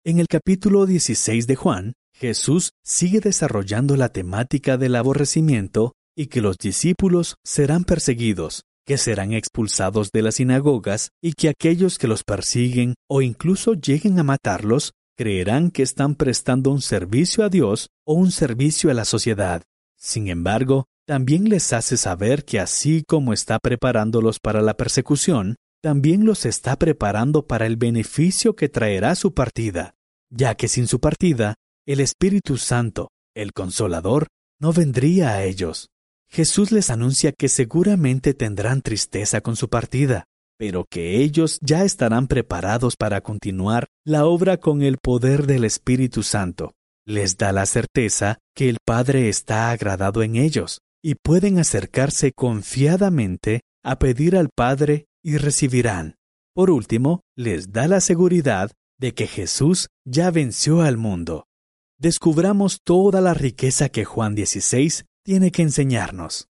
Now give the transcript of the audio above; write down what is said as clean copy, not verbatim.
En el capítulo 16 de Juan, Jesús sigue desarrollando la temática del aborrecimiento y que los discípulos serán perseguidos, que serán expulsados de las sinagogas y que aquellos que los persiguen o incluso lleguen a matarlos creerán que están prestando un servicio a Dios o un servicio a la sociedad. Sin embargo, también les hace saber que así como está preparándolos para la persecución, también los está preparando para el beneficio que traerá su partida, ya que sin su partida, el Espíritu Santo, el Consolador, no vendría a ellos. Jesús les anuncia que seguramente tendrán tristeza con su partida, pero que ellos ya estarán preparados para continuar la obra con el poder del Espíritu Santo. Les da la certeza que el Padre está agradado en ellos y pueden acercarse confiadamente a pedir al Padre y recibirán. Por último, les da la seguridad de que Jesús ya venció al mundo. Descubramos toda la riqueza que Juan 16 tiene que enseñarnos.